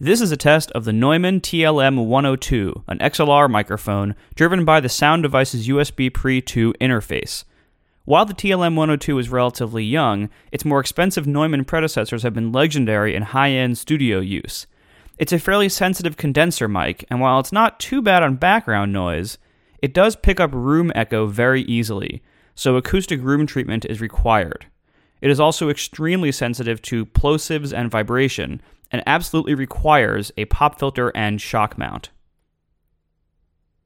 This is a test of the Neumann TLM-102, an XLR microphone driven by the Sound Device's USB Pre-2 interface. While the TLM-102 is relatively young, its more expensive Neumann predecessors have been legendary in high-end studio use. It's a fairly sensitive condenser mic, and while it's not too bad on background noise, it does pick up room echo very easily, so acoustic room treatment is required. It is also extremely sensitive to plosives and vibration, and absolutely requires a pop filter and shock mount.